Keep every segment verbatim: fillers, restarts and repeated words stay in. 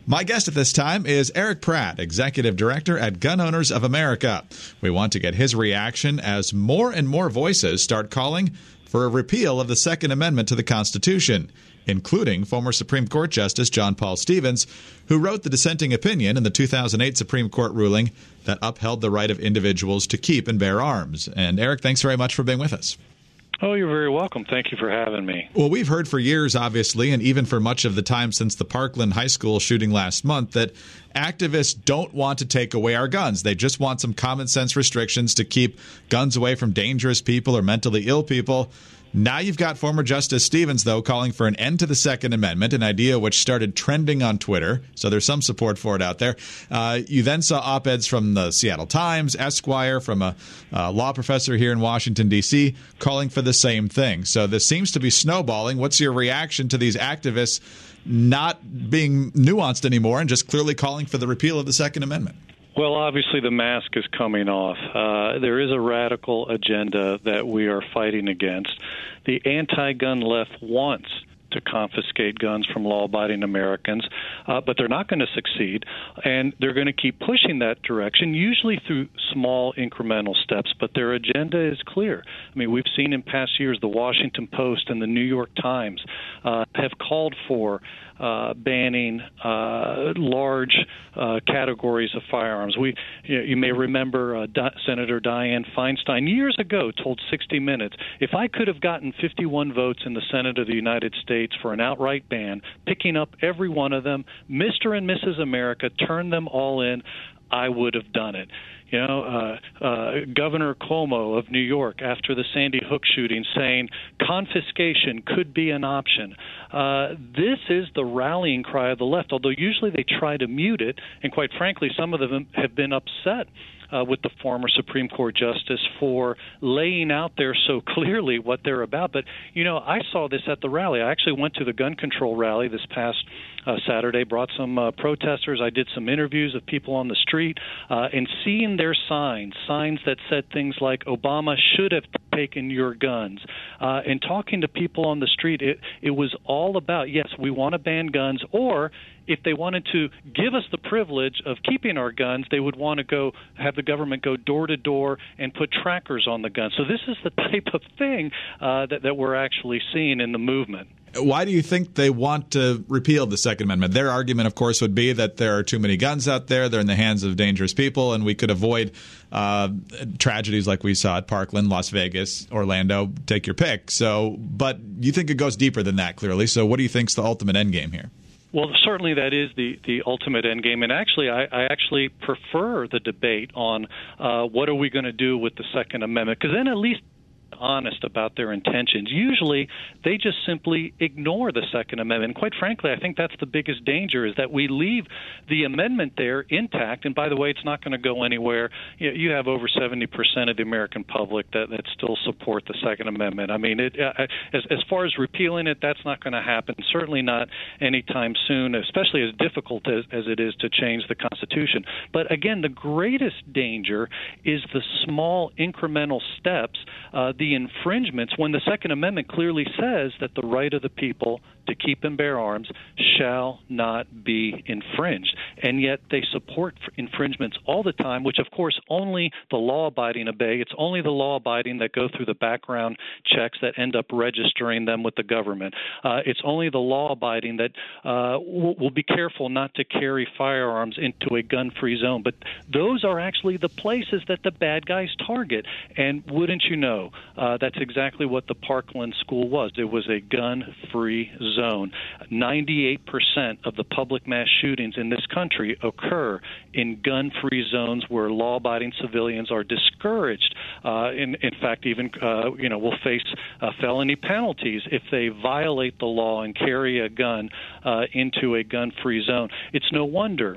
My guest at this time is Eric Pratt, Executive Director at Gun Owners of America. We want to get his reaction as more and more voices start calling for a repeal of the Second Amendment to the Constitution, including former Supreme Court Justice John Paul Stevens, who wrote the dissenting opinion in the two thousand eight Supreme Court ruling that upheld the right of individuals to keep and bear arms. And Eric, thanks very much for being with us. Oh, you're very welcome. Thank you for having me. Well, we've heard for years, obviously, and even for much of the time since the Parkland High School shooting last month, that activists don't want to take away our guns. They just want some common sense restrictions to keep guns away from dangerous people or mentally ill people. Now you've got former Justice Stevens, though, calling for an end to the Second Amendment, an idea which started trending on Twitter, so there's some support for it out there. Uh, you then saw op-eds from the Seattle Times, Esquire, from a uh, law professor here in Washington, D C, calling for the same thing. So this seems to be snowballing. What's your reaction to these activists not being nuanced anymore and just clearly calling for the repeal of the Second Amendment? Well, obviously the mask is coming off. Uh, there is a radical agenda that we are fighting against. The anti-gun left wants to confiscate guns from law-abiding Americans, uh, but they're not going to succeed, and they're going to keep pushing that direction, usually through small incremental steps, but their agenda is clear. I mean, we've seen in past years the Washington Post and the New York Times uh, have called for Uh, banning uh, large uh, categories of firearms. We, you, know, you may remember uh, Di- Senator Dianne Feinstein years ago told sixty minutes, if I could have gotten fifty-one votes in the Senate of the United States for an outright ban, picking up every one of them, Mister and Missus America, turn them all in, I would have done it. You know, uh, uh, Governor Cuomo of New York, after the Sandy Hook shooting, saying confiscation could be an option. Uh, this is the rallying cry of the left, although usually they try to mute it, and quite frankly, some of them have been upset Uh, with the former Supreme Court Justice for laying out there so clearly what they're about. But, you know, I saw this at the rally. I actually went to the gun control rally this past uh, Saturday, brought some uh, protesters. I did some interviews of people on the street, uh, and seeing their signs, signs that said things like Obama should have taken your guns, uh, and talking to people on the street, it, it was all about, yes, we want to ban guns, or if they wanted to give us the privilege of keeping our guns, they would want to go have the government go door to door and put trackers on the guns. So this is the type of thing uh, that, that we're actually seeing in the movement. Why do you think they want to repeal the Second Amendment? Their argument, of course, would be that there are too many guns out there, they're in the hands of dangerous people, and we could avoid uh, tragedies like we saw at Parkland, Las Vegas, Orlando, take your pick. So, but you think it goes deeper than that, clearly. So what do you think's the ultimate end game here? Well, certainly that is the, the ultimate end game. And actually, I, I actually prefer the debate on uh, what are we going to do with the Second Amendment, because then at least honest about their intentions. Usually, they just simply ignore the Second Amendment. And quite frankly, I think that's the biggest danger, is that we leave the amendment there intact. And by the way, it's not going to go anywhere. You, know, you have over seventy percent of the American public that, that still support the Second Amendment. I mean, it, uh, as, as far as repealing it, that's not going to happen. Certainly not anytime soon, especially as difficult as, as it is to change the Constitution. But again, the greatest danger is the small incremental steps, uh, the infringements, when the Second Amendment clearly says that the right of the people to keep and bear arms shall not be infringed. And yet they support infringements all the time, which, of course, only the law-abiding obey. It's only the law-abiding that go through the background checks that end up registering them with the government. Uh, it's only the law-abiding that uh, will, will be careful not to carry firearms into a gun-free zone. But those are actually the places that the bad guys target. And wouldn't you know, uh, that's exactly what the Parkland School was. It was a gun-free zone. ninety-eight percent of the public mass shootings in this country occur in gun-free zones where law-abiding civilians are discouraged. Uh, in, in fact, even uh, you know will face uh, felony penalties if they violate the law and carry a gun uh, into a gun-free zone. It's no wonder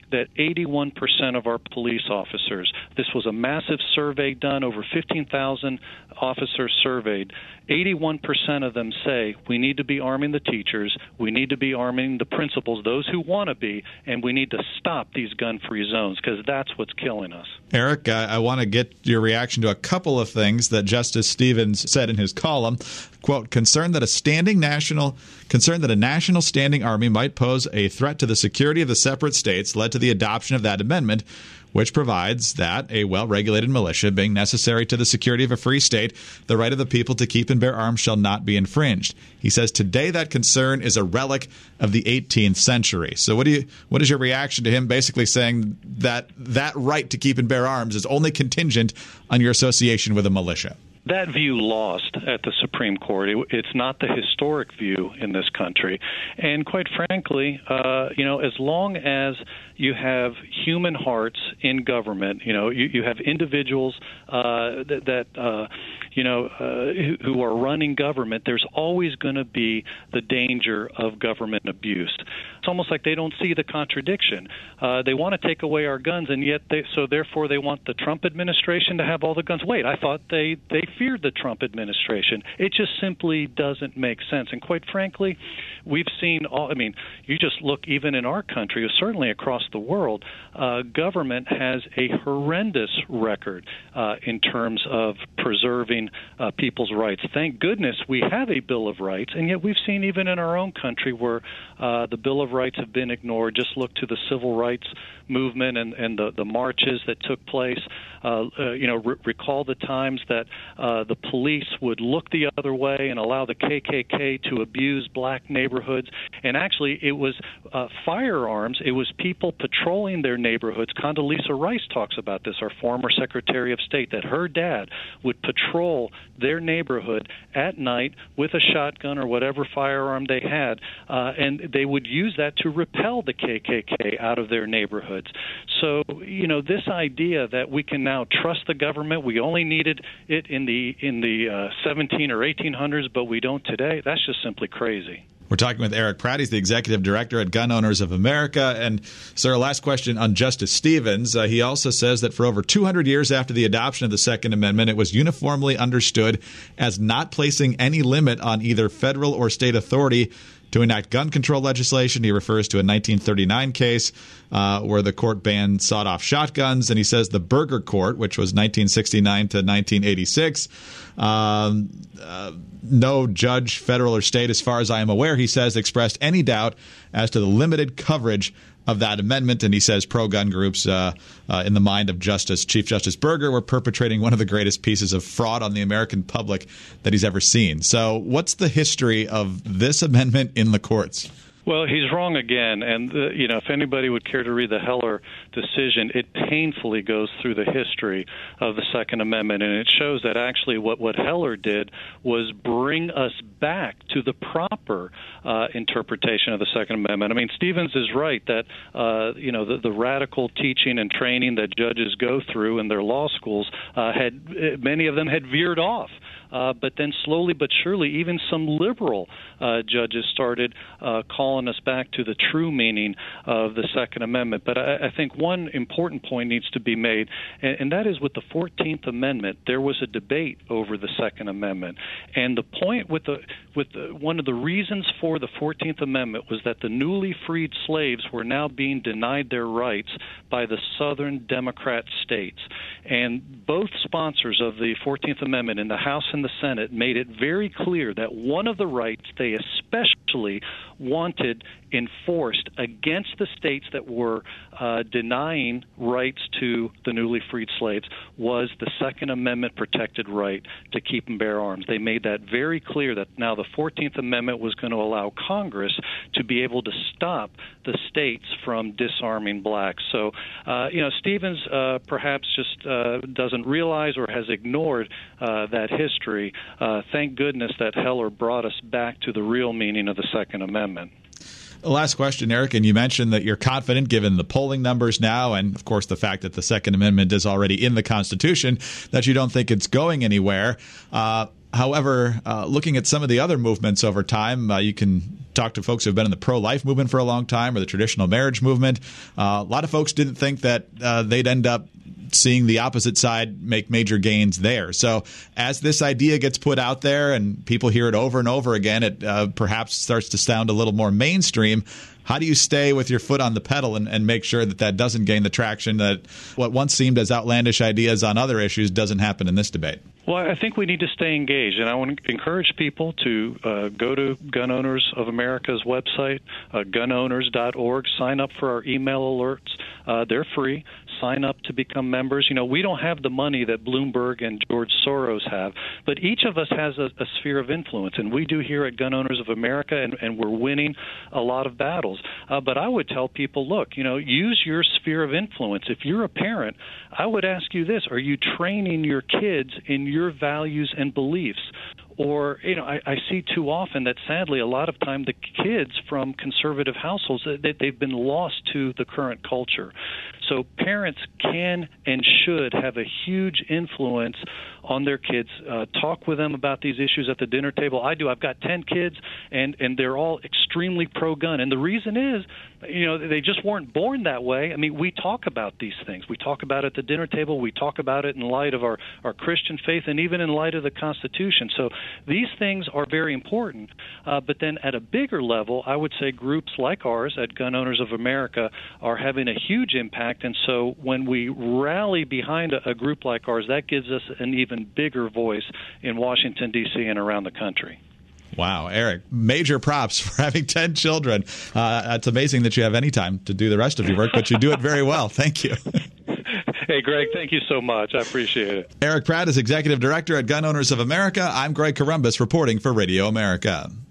that eighty-one percent of our police officers, this was a massive survey done, over fifteen thousand officers surveyed, eighty-one percent of them say we need to be arming the teachers, we need to be arming the principals, those who want to be, and we need to stop these gun-free zones because that's what's killing us. Eric, I, I want to get your reaction to a couple of things that Justice Stevens said in his column. Quote, concerned that a standing national concerned that a national standing army might pose a threat to the security of the separate states led to the adoption of that amendment, which provides that a well-regulated militia being necessary to the security of a free state, the right of the people to keep and bear arms shall not be infringed. He says today that concern is a relic of the eighteenth century. So what do you what is your reaction to him basically saying that that right to keep and bear arms is only contingent on your association with a militia? That view lost at the Supreme Court. It, it's not the historic view in this country. And quite frankly, uh, you know, as long as you have human hearts in government, you know, you, you have individuals uh, that, that uh, you know, uh, who, who are running government, there's always going to be the danger of government abuse. It's almost like they don't see the contradiction. Uh, they want to take away our guns, and yet they, so therefore they want the Trump administration to have all the guns. Wait, I thought they, they feared the Trump administration. It just simply doesn't make sense. And quite frankly, we've seen all, I mean, you just look even in our country, or certainly across the world, uh, government has a horrendous record uh, in terms of preserving uh, people's rights. Thank goodness we have a Bill of Rights, and yet we've seen even in our own country where uh, the Bill of Rights have been ignored. Just look to the civil rights movement and, and the, the marches that took place. Uh, uh, you know, re- recall the times that uh, the police would look the other way and allow the K K K to abuse black neighborhoods. And actually, it was uh, firearms. It was people patrolling their neighborhoods. Condoleezza Rice talks about this, our former Secretary of State, that her dad would patrol their neighborhood at night with a shotgun or whatever firearm they had, uh, and they would use that to repel the K K K out of their neighborhoods. So, you know, this idea that we can now trust the government, we only needed it in the in the uh, seventeen or eighteen hundreds, but we don't today, that's just simply crazy. We're talking with Eric Pratt. He's the executive director at Gun Owners of America. And, sir, last question on Justice Stevens. Uh, he also says that for over two hundred years after the adoption of the Second Amendment, it was uniformly understood as not placing any limit on either federal or state authority to enact gun control legislation. He refers to a nineteen thirty-nine case uh, where the court banned sawed-off shotguns. And he says the Burger Court, which was nineteen sixty-nine to nineteen eighty-six, um, uh, no judge, federal or state, as far as I am aware, he says, expressed any doubt as to the limited coverage of that amendment. And he says pro-gun groups, uh, uh, in the mind of Justice Chief Justice Burger, were perpetrating one of the greatest pieces of fraud on the American public that he's ever seen. So what's the history of this amendment in the courts? Well, he's wrong again, and uh, you know, if anybody would care to read the Heller decision, it painfully goes through the history of the Second Amendment, and it shows that actually what, what Heller did was bring us back to the proper uh, interpretation of the Second Amendment. I mean, Stevens is right that uh, you know the, the radical teaching and training that judges go through in their law schools uh, had many of them had veered off. Uh, but then slowly but surely, even some liberal uh, judges started uh, calling us back to the true meaning of the Second Amendment. But I, I think one important point needs to be made, and, and that is with the fourteenth Amendment, there was a debate over the Second Amendment. And the point with the with the, one of the reasons for the fourteenth Amendment was that the newly freed slaves were now being denied their rights by the Southern Democrat states. And both sponsors of the fourteenth Amendment in the House and the Senate made it very clear that one of the rights they especially wanted enforced against the states that were uh, denying rights to the newly freed slaves was the Second Amendment protected right to keep and bear arms. They made that very clear that now the fourteenth Amendment was going to allow Congress to be able to stop the states from disarming blacks. So, uh, you know, Stevens uh, perhaps just uh, doesn't realize or has ignored uh, that history. Uh, thank goodness that Heller brought us back to the real meaning of the Second Amendment. Last question, Eric, and you mentioned that you're confident, given the polling numbers now and, of course, the fact that the Second Amendment is already in the Constitution, that you don't think it's going anywhere. Uh, However, uh, looking at some of the other movements over time, uh, you can talk to folks who have been in the pro-life movement for a long time or the traditional marriage movement. Uh, a lot of folks didn't think that uh, they'd end up seeing the opposite side make major gains there. So as this idea gets put out there and people hear it over and over again, it uh, perhaps starts to sound a little more mainstream. How do you stay with your foot on the pedal and, and make sure that that doesn't gain the traction that what once seemed as outlandish ideas on other issues doesn't happen in this debate? Well, I think we need to stay engaged, and I want to encourage people to uh, go to Gun Owners of America's website, uh, gun owners dot org, sign up for our email alerts. Uh, they're free. Sign up to become members. You know, we don't have the money that Bloomberg and George Soros have, but each of us has a, a sphere of influence, and we do here at Gun Owners of America, and, and we're winning a lot of battles. Uh, but I would tell people, look, you know, use your sphere of influence. If you're a parent, I would ask you this: are you training your kids in your values and beliefs? Or, you know, I, I see too often that, sadly, a lot of time the kids from conservative households, they, they've been lost to the current culture. So parents can and should have a huge influence on their kids. Uh, talk with them about these issues at the dinner table. I do. I've got ten kids, and, and they're all extremely pro-gun. And the reason is, you know, they just weren't born that way. I mean, we talk about these things. We talk about it at the dinner table. We talk about it in light of our, our Christian faith and even in light of the Constitution. So these things are very important. Uh, but then at a bigger level, I would say groups like ours at Gun Owners of America are having a huge impact. And so when we rally behind a, a group like ours, that gives us an even bigger voice in Washington, D C and around the country. Wow, Eric, major props for having ten children. Uh, it's amazing that you have any time to do the rest of your work, but you do it very well. Thank you. Hey, Greg, thank you so much. I appreciate it. Eric Pratt is Executive Director at Gun Owners of America. I'm Greg Corombos reporting for Radio America.